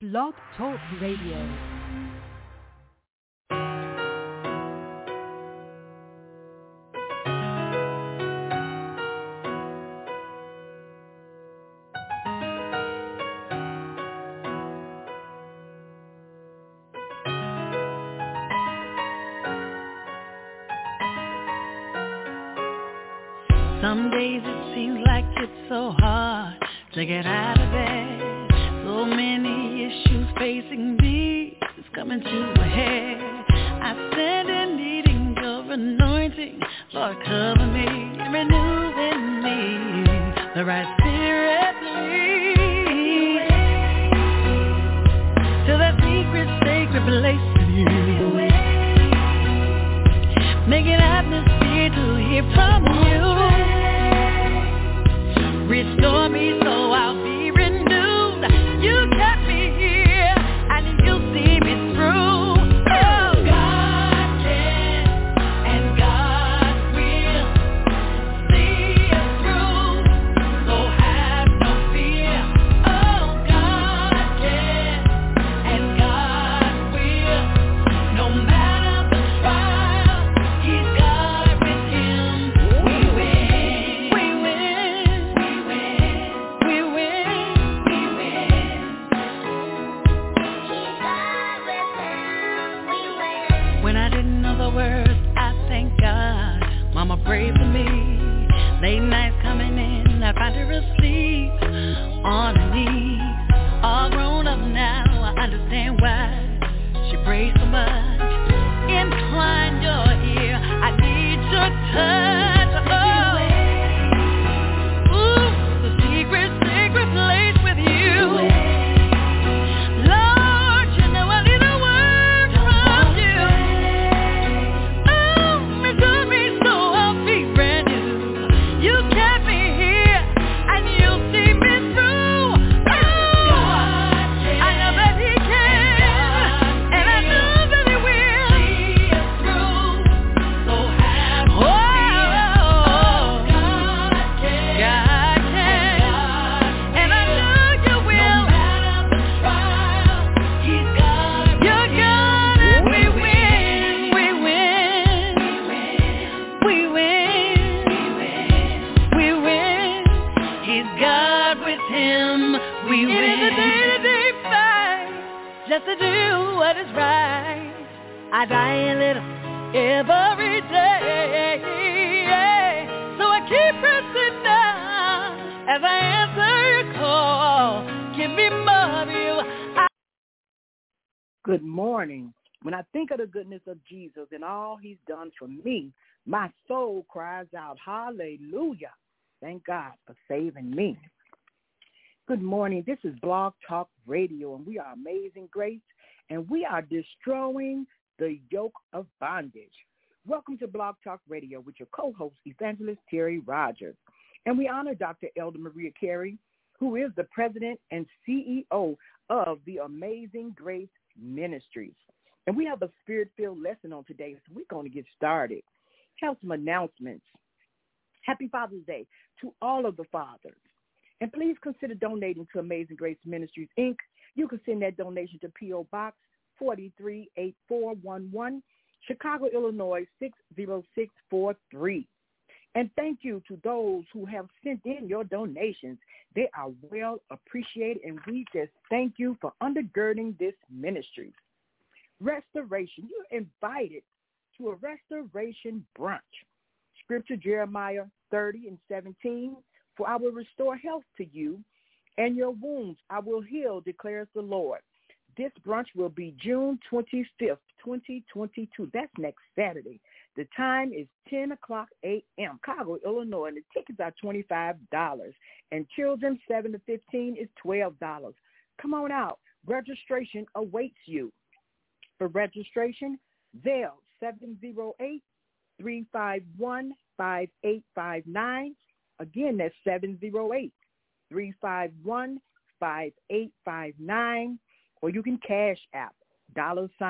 Blog Talk Radio. Some days it seems like it's so hard to get out of bed. So many issues facing me, it's coming to a head. I stand in needing your anointing. Lord, cover me, renew in me the right spirit, lead to that secret, sacred place with you. Make an atmosphere to hear from you. Restore me so I'll be renewed. You kept me here and you'll see me through. Oh, God can and God will see us through. So have no fear. Oh, God can and God will. No matter the trial, He's God with Him. We win. We win. When I didn't know the words, I thank God. Mama prayed for me. Late nights coming in, I find her asleep on her knees. All grown up now, I understand why she prays so much. Incline your ear, I need your touch. Oh, ooh, the secret, sacred place with you. Lord, you know I need a word from you. Oh, restore me so I'll be brand new. You kept me here and you'll see me through. Oh, I know that He can and I know that He will see us through. So have no fear. God can and I know You will. No matter the trial, He's God. You're God and we win. We win. We win. We win. He's God with Him. We win. It is a day-to-day fight just to do what is right. I die a little every day. So I keep pressing down as I answer your call. Give me more of You. Good morning. When I think of the goodness of Jesus and all He's done for me, my soul cries out, hallelujah. Thank God for saving me. Good morning. This is Blog Talk Radio, and we are Amazing Grace, and we are destroying the yoke of bondage. Welcome to Blog Talk Radio with your co-host, Evangelist Terry Rogers. And we honor Dr. Elder Maria Carey, who is the president and CEO of the Amazing Grace Ministries. And we have a spirit-filled lesson on today, so we're going to get started. Have some announcements. Happy Father's Day to all of the fathers. And please consider donating to Amazing Grace Ministries, Inc. You can send that donation to P.O. Box 438411, Chicago, Illinois 60643. And thank you to those who have sent in your donations. They are well appreciated, and we just thank you for undergirding this ministry. Restoration. You're invited to a restoration brunch. Scripture, Jeremiah 30:17. For I will restore health to you, and your wounds I will heal, declares the Lord. This brunch will be June 25th, 2022. That's next Saturday. The time is 10 o'clock a.m., Chicago, Illinois, and the tickets are $25. And children 7 to 15 is $12. Come on out. Registration awaits you. For registration, Zelle 708-351-5859. Again, that's 708-351-5859. Or you can cash app,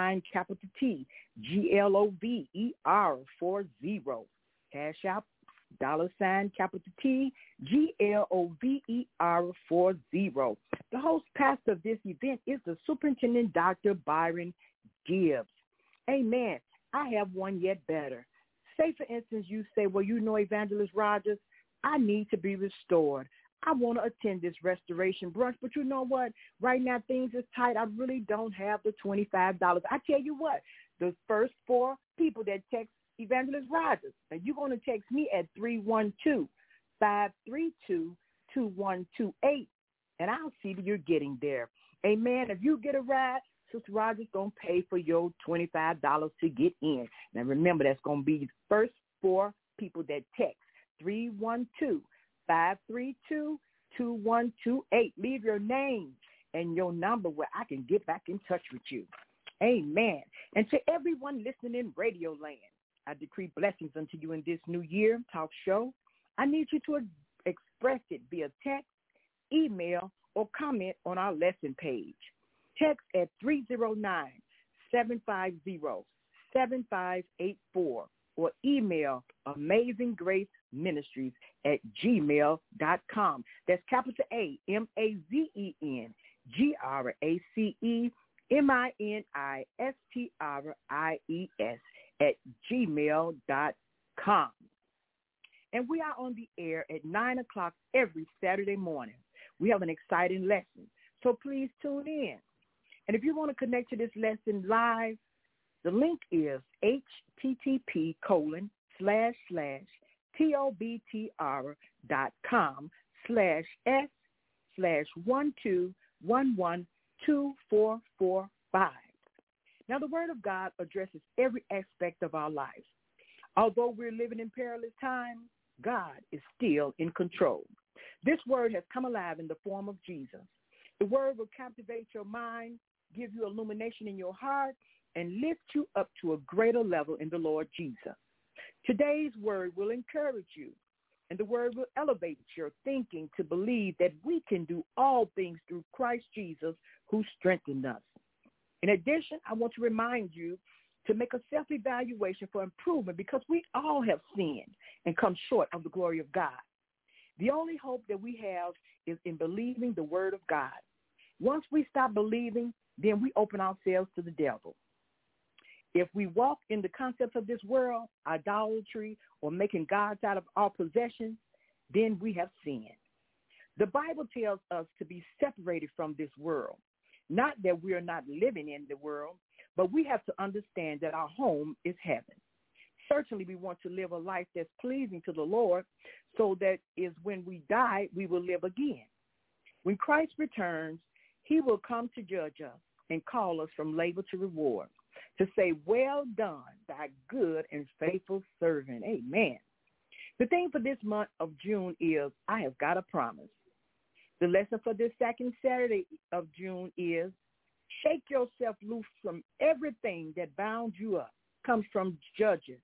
$capital T, GLOVER 40. Cash app, capital T, GLOVER 40. The host pastor of this event is the Superintendent Dr. Byron Gibbs. Amen. I have one yet better. Say, for instance, you say, well, you know, Evangelist Rogers, I need to be restored. I want to attend this restoration brunch, but you know what? Right now, things is tight. I really don't have the $25. I tell you what, the first 4 people that text Evangelist Rogers, and you're going to text me at 312-532-2128, and I'll see that you're getting there. Amen. If you get a ride, Sister Rogers going to pay for your $25 to get in. Now, remember, that's going to be the first 4 people that text 312-532-2128. Leave your name and your number where I can get back in touch with you. Amen. And to everyone listening in Radio Land, I decree blessings unto you in this new year talk show. I need you to express it via text, email, or comment on our lesson page. Text at 309-750-7584 or email amazinggraceministries@gmail.com. That's capital AMAZENGRACEMINISTRIES@gmail.com. And we are on the air at 9 o'clock every Saturday morning. We have an exciting lesson, so please tune in. And if you want to connect to this lesson live, the link is http://tobtr.com/s/12112445. Now, the Word of God addresses every aspect of our lives. Although we're living in perilous times, God is still in control. This Word has come alive in the form of Jesus. The Word will captivate your mind, give you illumination in your heart, and lift you up to a greater level in the Lord Jesus. Today's word will encourage you, and the word will elevate your thinking to believe that we can do all things through Christ Jesus who strengthened us. In addition, I want to remind you to make a self-evaluation for improvement because we all have sinned and come short of the glory of God. The only hope that we have is in believing the word of God. Once we stop believing, then we open ourselves to the devil. If we walk in the concepts of this world, idolatry, or making gods out of our possessions, then we have sinned. The Bible tells us to be separated from this world. Not that we are not living in the world, but we have to understand that our home is heaven. Certainly we want to live a life that's pleasing to the Lord, so that is when we die, we will live again. When Christ returns, he will come to judge us and call us from labor to reward, to say, well done, thy good and faithful servant. Amen. The theme for this month of June is, I have got a promise. The lesson for this second Saturday of June is, shake yourself loose from everything that bound you up. Comes from Judges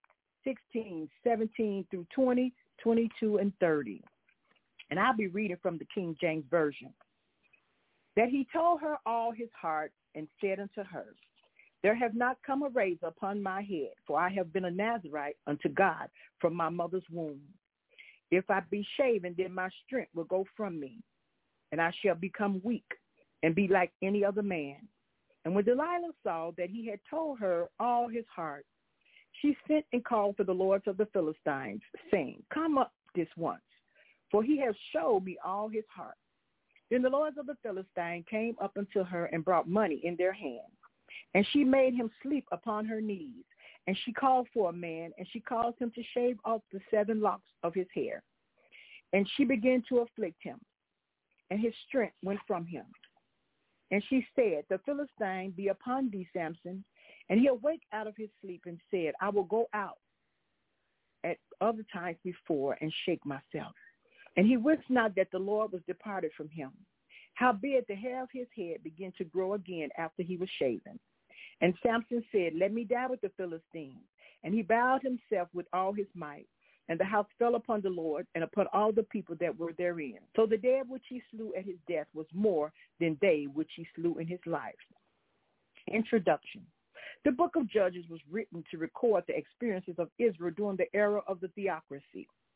16:17 through 20, 22, and 30. And I'll be reading from the King James Version. That he told her all his heart and said unto her, there have not come a razor upon my head, for I have been a Nazarite unto God from my mother's womb. If I be shaven, then my strength will go from me, and I shall become weak and be like any other man. And when Delilah saw that he had told her all his heart, she sent and called for the lords of the Philistines, saying, come up this once, for he has showed me all his heart. Then the lords of the Philistines came up unto her and brought money in their hand. And she made him sleep upon her knees. And she called for a man, and she caused him to shave off the 7 locks of his hair. And she began to afflict him, and his strength went from him. And she said, the Philistine be upon thee, Samson. And he awaked out of his sleep and said, I will go out at other times before and shake myself. And he wist not that the Lord was departed from him. Howbeit the hair of his head began to grow again after he was shaven. And Samson said, let me die with the Philistines. And he bowed himself with all his might. And the house fell upon the Lord and upon all the people that were therein. So the dead which he slew at his death was more than they which he slew in his life. Introduction. The book of Judges was written to record the experiences of Israel during the era of the theocracy.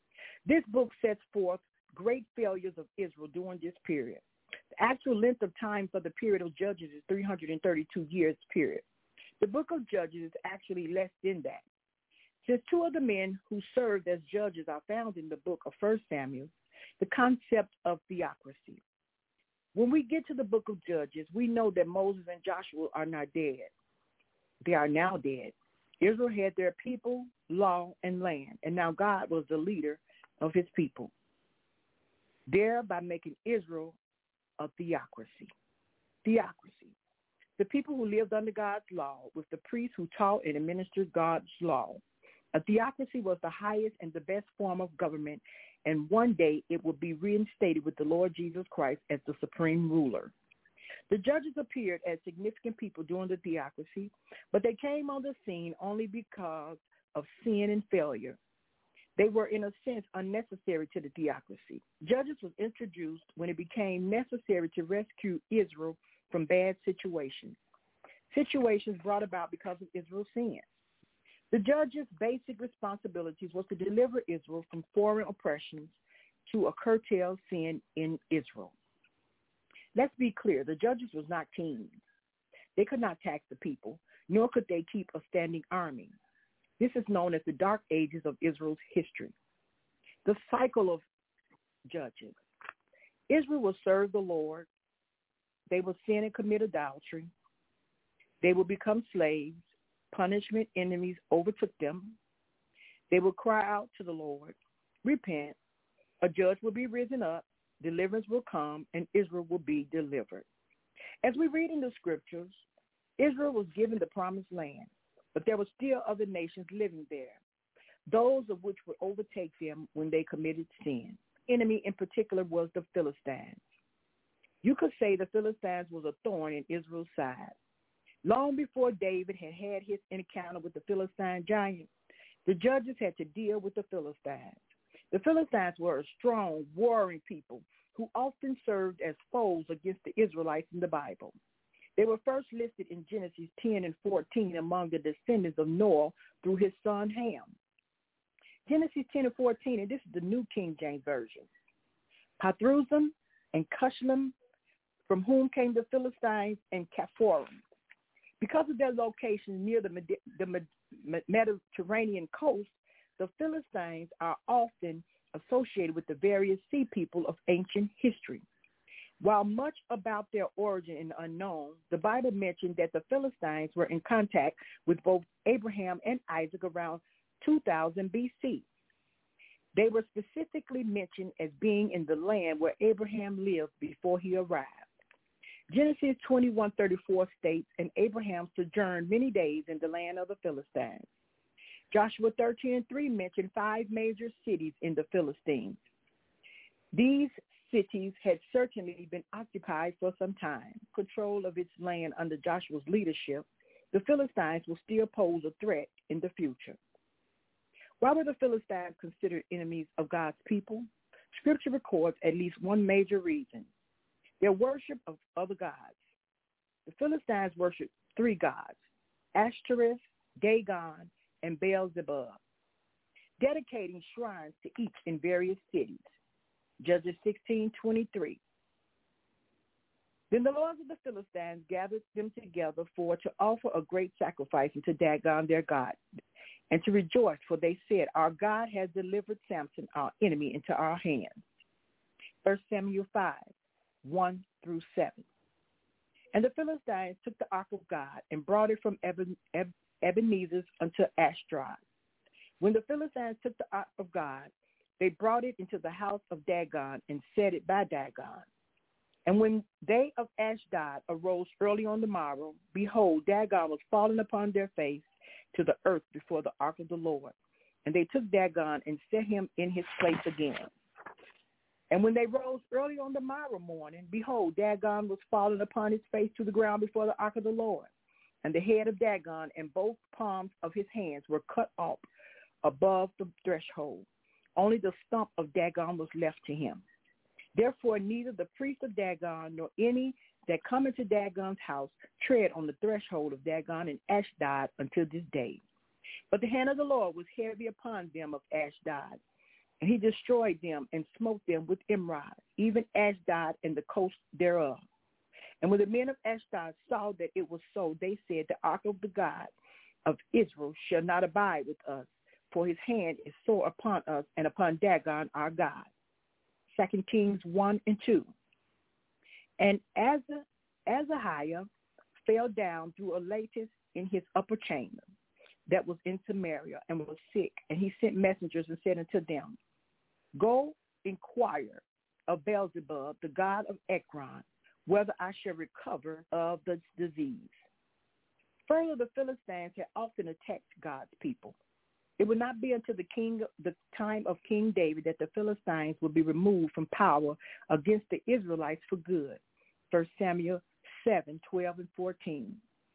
This book sets forth great failures of Israel during this period. The actual length of time for the period of Judges is 332 years period. The book of Judges is actually less than that. Since two of the men who served as judges are found in the book of 1 Samuel, the concept of theocracy. When we get to the book of Judges, we know that Moses and Joshua are not dead. They are now dead. Israel had their people, law, and land, and now God was the leader of his people, thereby making Israel a theocracy. Theocracy. The people who lived under God's law with the priests who taught and administered God's law. A theocracy was the highest and the best form of government, and one day it will be reinstated with the Lord Jesus Christ as the supreme ruler. The judges appeared as significant people during the theocracy, but they came on the scene only because of sin and failure. They were, in a sense, unnecessary to the theocracy. Judges was introduced when it became necessary to rescue Israel from bad situations brought about because of Israel's sin. The judges' basic responsibilities was to deliver Israel from foreign oppressions to a curtail sin in Israel. Let's be clear, the judges was not kings. They could not tax the people, nor could they keep a standing army. This is known as the dark ages of Israel's history. The cycle of judges. Israel will serve the Lord. They will sin and commit adultery. They will become slaves. Punishment, enemies overtook them. They will cry out to the Lord, repent. A judge will be risen up. Deliverance will come, and Israel will be delivered. As we read in the scriptures, Israel was given the promised land, but there were still other nations living there, those of which would overtake them when they committed sin. Enemy in particular was the Philistines. You could say the Philistines was a thorn in Israel's side. Long before David had had his encounter with the Philistine giant, the judges had to deal with the Philistines. The Philistines were a strong, warring people who often served as foes against the Israelites in the Bible. They were first listed in Genesis 10 and 14 among the descendants of Noah through his son Ham. Genesis 10 and 14, and this is the New King James Version. Pathruzim and Cushlam, from whom came the Philistines and Caphorim. Because of their location near the Mediterranean coast, the Philistines are often associated with the various sea people of ancient history. While much about their origin is unknown, the Bible mentioned that the Philistines were in contact with both Abraham and Isaac around 2000 BC. They were specifically mentioned as being in the land where Abraham lived before he arrived. Genesis 21:34 states, and Abraham sojourned many days in the land of the Philistines. Joshua 13:3 mentioned 5 major cities in the Philistines. These cities had certainly been occupied for some time. Control of its land under Joshua's leadership, the Philistines will still pose a threat in the future. Why were the Philistines considered enemies of God's people? Scripture records at least one major reason: their worship of other gods. The Philistines worshiped 3 gods: Ashtoreth, Dagon, and Beelzebub, dedicating shrines to each in various cities. Judges 16:23. Then the lords of the Philistines gathered them together to offer a great sacrifice unto Dagon their god, and to rejoice, for they said, our God has delivered Samson, our enemy, into our hands. 1 Samuel 5:1-7. And the Philistines took the ark of God and brought it from Ebenezer unto Ashdod. When the Philistines took the ark of God, they brought it into the house of Dagon and set it by Dagon. And when they of Ashdod arose early on the morrow, behold, Dagon was fallen upon their face to the earth before the ark of the Lord. And they took Dagon and set him in his place again. And when they rose early on the morrow morning, behold, Dagon was fallen upon his face to the ground before the ark of the Lord. And the head of Dagon and both palms of his hands were cut off above the threshold. Only the stump of Dagon was left to him. Therefore, neither the priest of Dagon nor any that come into Dagon's house tread on the threshold of Dagon and Ashdod until this day. But the hand of the Lord was heavy upon them of Ashdod, And he destroyed them and smote them with emerods, even Ashdod and the coast thereof. And when the men of Ashdod saw that it was so, they said, the ark of the God of Israel shall not abide with us, for his hand is sore upon us and upon Dagon our God. 2 Kings 1 and 2. And Azahiah fell down through a lattice in his upper chamber that was in Samaria and was sick. And he sent messengers and said unto them, go inquire of Beelzebub, the god of Ekron, whether I shall recover of the disease. Further, the Philistines had often attacked God's people. It would not be until the time of King David that the Philistines would be removed from power against the Israelites for good. 1 Samuel 7, 12 and 14.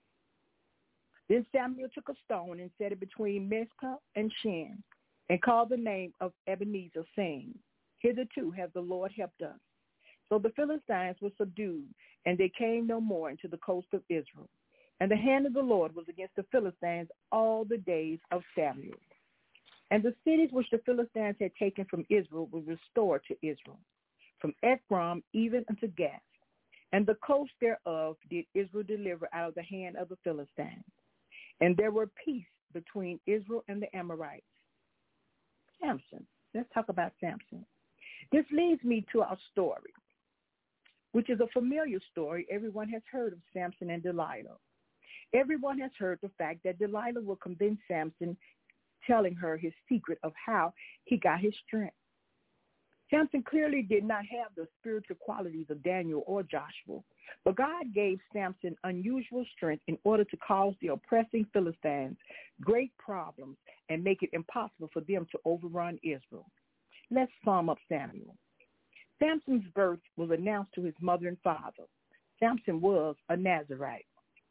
Then Samuel took a stone and set it between Mizpah and Shen, and called the name of Ebenezer, saying, hitherto hath the Lord helped us. So the Philistines were subdued, and they came no more into the coast of Israel. And the hand of the Lord was against the Philistines all the days of Samuel. And the cities which the Philistines had taken from Israel were restored to Israel, from Ekron even unto Gath. And the coast thereof did Israel deliver out of the hand of the Philistines. And there were peace between Israel and the Amorites. Samson. Let's talk about Samson. This leads me to our story, which is a familiar story. Everyone has heard of Samson and Delilah. Everyone has heard the fact that Delilah will convince Samson, telling her his secret of how he got his strength. Samson clearly did not have the spiritual qualities of Daniel or Joshua, but God gave Samson unusual strength in order to cause the oppressing Philistines great problems and make it impossible for them to overrun Israel. Let's sum up Samuel. Samson's birth was announced to his mother and father. Samson was a Nazirite.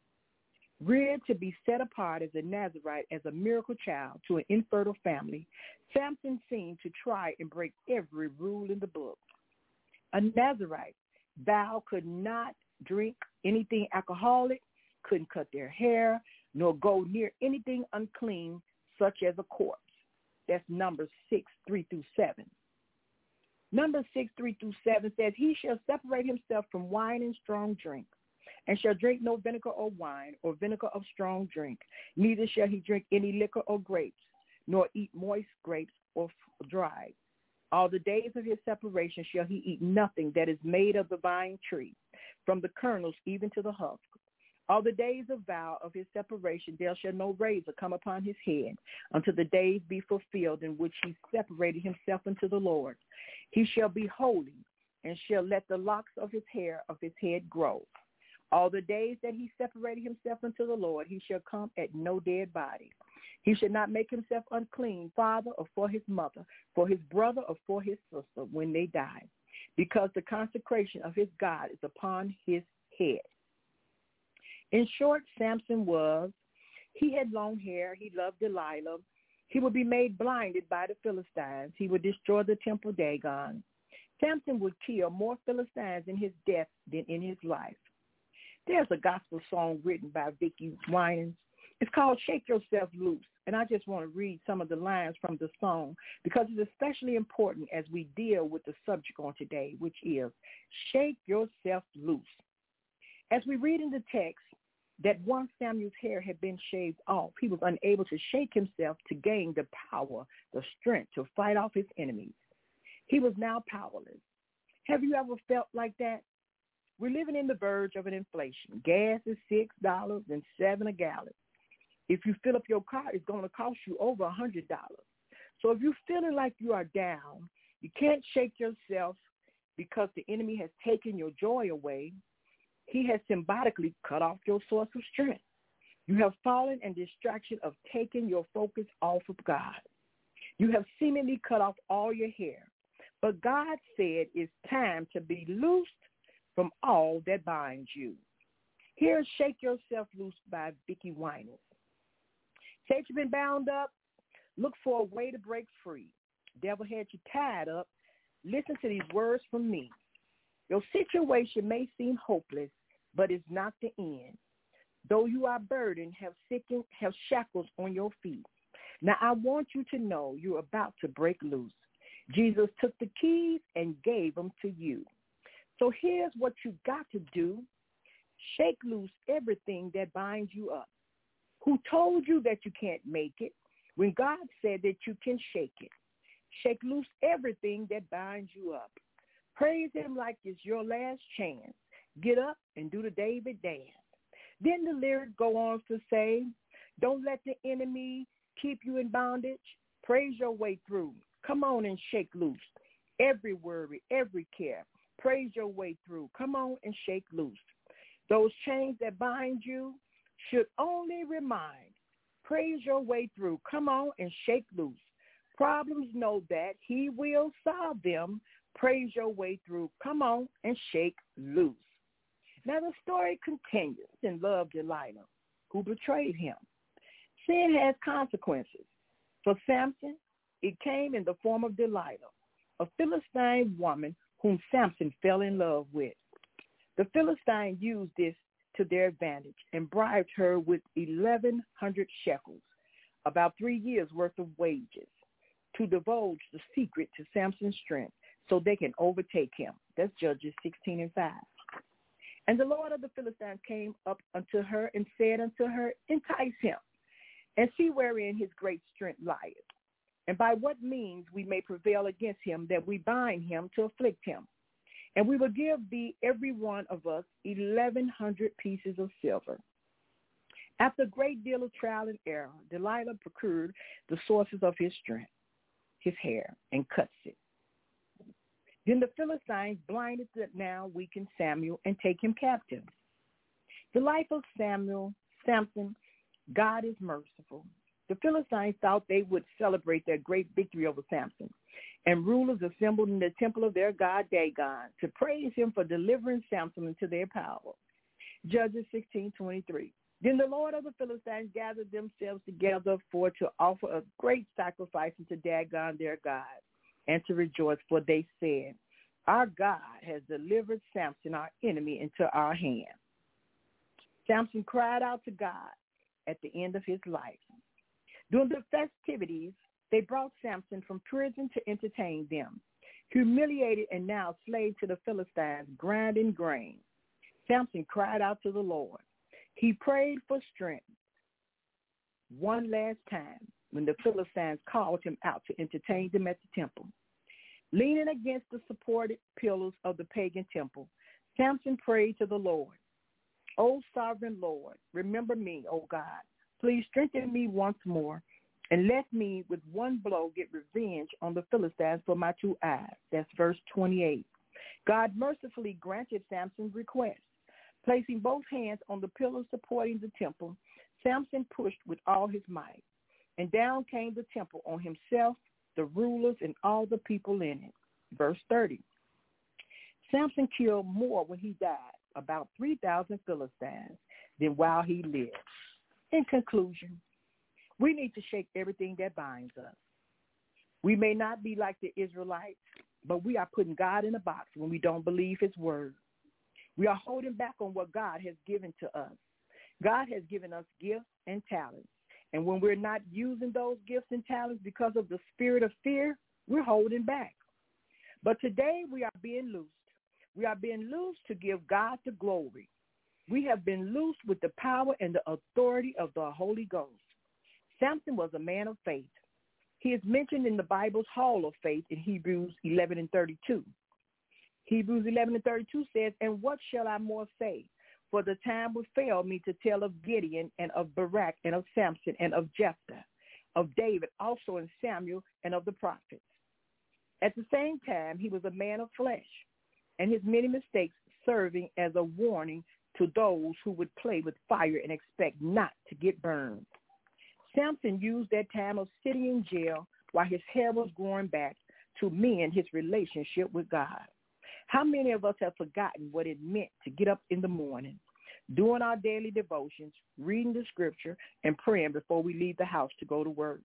Reared to be set apart as a Nazirite as a miracle child to an infertile family, Samson seemed to try and break every rule in the book. A Nazirite, thou could not drink anything alcoholic, couldn't cut their hair, nor go near anything unclean, such as a corpse. That's Numbers 6, 3 through 7. Numbers 6, 3 through 7 says, he shall separate himself from wine and strong drink, and shall drink no vinegar or wine, or vinegar of strong drink. Neither shall he drink any liquor or grapes, nor eat moist grapes or dried. All the days of his separation shall he eat nothing that is made of the vine tree, from the kernels even to the husk. All the days of vow of his separation there shall no razor come upon his head, until the days be fulfilled in which he separated himself unto the Lord. He shall be holy, and shall let the locks of his hair of his head grow. All the days that he separated himself unto the Lord, he shall come at no dead body. He shall not make himself unclean, father or for his mother, for his brother or for his sister, when they die, because the consecration of his God is upon his head. In short, Samson he had long hair, he loved Delilah. He would be made blinded by the Philistines. He would destroy the temple Dagon. Samson would kill more Philistines in his death than in his life. There's a gospel song written by Vicki Winans. It's called Shake Yourself Loose, and I just want to read some of the lines from the song because it's especially important as we deal with the subject on today, which is Shake Yourself Loose. As we read in the text that once Samuel's hair had been shaved off, he was unable to shake himself to gain the power, the strength to fight off his enemies. He was now powerless. Have you ever felt like that? We're living in the verge of an inflation. Gas is $6.07 a gallon. If you fill up your car, it's going to cost you over $100. So if you're feeling like you are down, you can't shake yourself because the enemy has taken your joy away. He has symbolically cut off your source of strength. You have fallen in distraction of taking your focus off of God. You have seemingly cut off all your hair. But God said it's time to be loosed from all that binds you. Here's Shake Yourself Loose by Vicki Winans. Say you've been bound up, look for a way to break free. Devil had you tied up. Listen to these words from me. Your situation may seem hopeless, but it's not the end. Though you are burdened, have shackles on your feet. Now I want you to know you're about to break loose. Jesus took the keys and gave them to you. So here's what you got to do. Shake loose everything that binds you up. Who told you that you can't make it when God said that you can shake it? Shake loose everything that binds you up. Praise him like it's your last chance. Get up and do the David dance. Then the lyric go on to say, don't let the enemy keep you in bondage. Praise your way through. Come on and shake loose every worry, every care. Praise your way through. Come on and shake loose. Those chains that bind you should only remind. Praise your way through. Come on and shake loose. Problems know that he will solve them. Praise your way through. Come on and shake loose. Now the story continues in love Delilah, who betrayed him. Sin has consequences. For Samson, it came in the form of Delilah, a Philistine woman whom Samson fell in love with. The Philistines used this to their advantage and bribed her with 1,100 shekels, about 3 years' worth of wages, to divulge the secret to Samson's strength so they can overtake him. That's Judges 16:5. And the Lord of the Philistines came up unto her and said unto her, entice him, and see wherein his great strength lieth, and by what means we may prevail against him, that we bind him to afflict him. And we will give thee every one of us 1,100 pieces of silver. After a great deal of trial and error, Delilah procured the sources of his strength, his hair, and cuts it. Then the Philistines blinded the now weakened Samuel and take him captive. The life of Samson, God is merciful. The Philistines thought they would celebrate their great victory over Samson, and rulers assembled in the temple of their god Dagon to praise him for delivering Samson into their power. Judges 16:23. Then the Lord of the Philistines gathered themselves together to offer a great sacrifice unto Dagon their god, and to rejoice, for they said, our God has delivered Samson, our enemy, into our hand. Samson cried out to God at the end of his life. During the festivities, they brought Samson from prison to entertain them, humiliated and now slave to the Philistines, grinding grain. Samson cried out to the Lord. He prayed for strength one last time when the Philistines called him out to entertain them at the temple. Leaning against the supported pillars of the pagan temple, Samson prayed to the Lord. O sovereign Lord, remember me, O God. Please strengthen me once more, and let me with one blow get revenge on the Philistines for my 2 eyes. That's verse 28. God mercifully granted Samson's request. Placing both hands on the pillars supporting the temple, Samson pushed with all his might, and down came the temple on himself, the rulers, and all the people in it. Verse 30. Samson killed more when he died, about 3,000 Philistines, than while he lived. In conclusion, we need to shake everything that binds us. We may not be like the Israelites, but we are putting God in a box when we don't believe his word. We are holding back on what God has given to us. God has given us gifts and talents. And when we're not using those gifts and talents because of the spirit of fear, we're holding back. But today we are being loosed. We are being loosed to give God the glory. We have been loosed with the power and the authority of the Holy Ghost. Samson was a man of faith. He is mentioned in the Bible's Hall of Faith in Hebrews 11:32. Hebrews 11:32 says, and what shall I more say? For the time would fail me to tell of Gideon and of Barak and of Samson and of Jephthah, of David also and Samuel and of the prophets. At the same time, he was a man of flesh, and his many mistakes serving as a warning to those who would play with fire and expect not to get burned. Samson used that time of sitting in jail while his hair was growing back to mend his relationship with God. How many of us have forgotten what it meant to get up in the morning, doing our daily devotions, reading the scripture, and praying before we leave the house to go to work?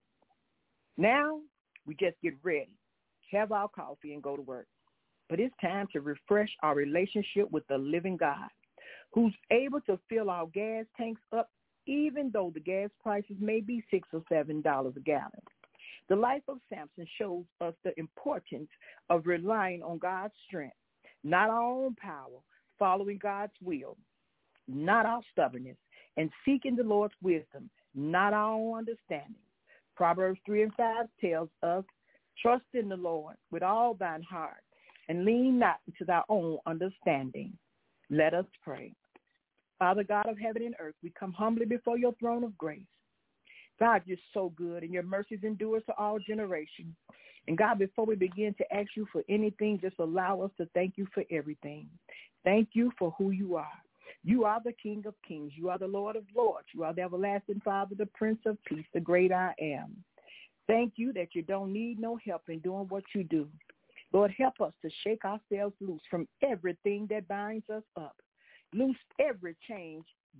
Now, we just get ready, have our coffee, and go to work. But it's time to refresh our relationship with the living God, who's able to fill our gas tanks up even though the gas prices may be $6 or $7 a gallon. The life of Samson shows us the importance of relying on God's strength, not our own power, following God's will, not our stubbornness, and seeking the Lord's wisdom, not our own understanding. Proverbs 3:5 tells us, trust in the Lord with all thine heart, and lean not into thy own understanding. Let us pray. Father God of heaven and earth, we come humbly before your throne of grace. God, you're so good, and your mercies endure to all generations. And God, before we begin to ask you for anything, just allow us to thank you for everything. Thank you for who you are. You are the King of kings. You are the Lord of lords. You are the everlasting Father, the Prince of peace, the great I am. Thank you that you don't need no help in doing what you do. Lord, help us to shake ourselves loose from everything that binds us up. Loose every chain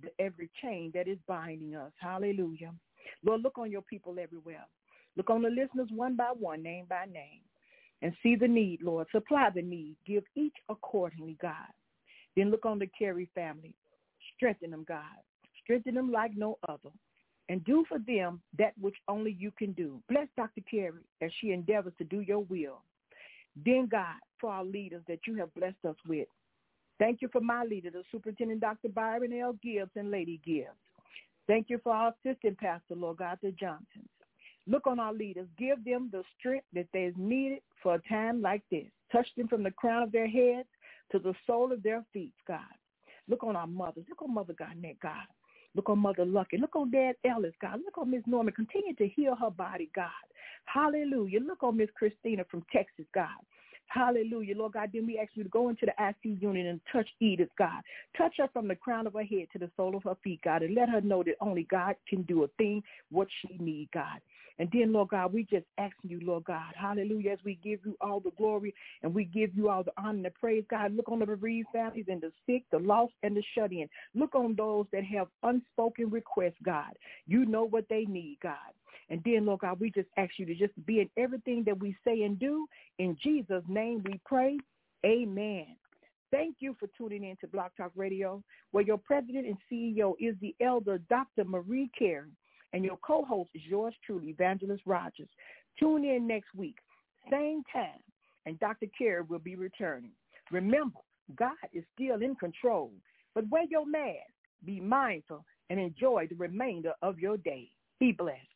that is binding us. Hallelujah. Lord, look on your people everywhere. Look on the listeners one by one, name by name, and see the need, Lord. Supply the need. Give each accordingly, God. Then look on the Carey family. Strengthen them, God. Strengthen them like no other. And do for them that which only you can do. Bless Dr. Carey as she endeavors to do your will. Then, God, for our leaders that you have blessed us with. Thank you for my leader, the Superintendent Dr. Byron L. Gibbs and Lady Gibbs. Thank you for our assistant pastor, Lord God, the Johnsons. Look on our leaders. Give them the strength that is needed for a time like this. Touch them from the crown of their heads to the sole of their feet, God. Look on our mothers. Look on Mother Garnett, God. Look on Mother Lucky. Look on Dad Ellis, God. Look on Miss Norman. Continue to heal her body, God. Hallelujah. Look on Miss Christina from Texas, God. Hallelujah. Lord God, then we ask you to go into the ICU unit and touch Edith, God. Touch her from the crown of her head to the sole of her feet, God, and let her know that only God can do a thing what she needs, God. And then, Lord God, we just asking you, Lord God, hallelujah, as we give you all the glory and we give you all the honor and the praise, God. Look on the bereaved families and the sick, the lost, and the shut-in. Look on those that have unspoken requests, God. You know what they need, God. And then, Lord God, we just ask you to just be in everything that we say and do. In Jesus' name we pray. Amen. Thank you for tuning in to Blog Talk Radio, where your president and CEO is the elder Dr. Marie Carey, and your co-host is yours truly, Evangelist Rogers. Tune in next week, same time, and Dr. Carey will be returning. Remember, God is still in control, but wear your mask, be mindful, and enjoy the remainder of your day. Be blessed.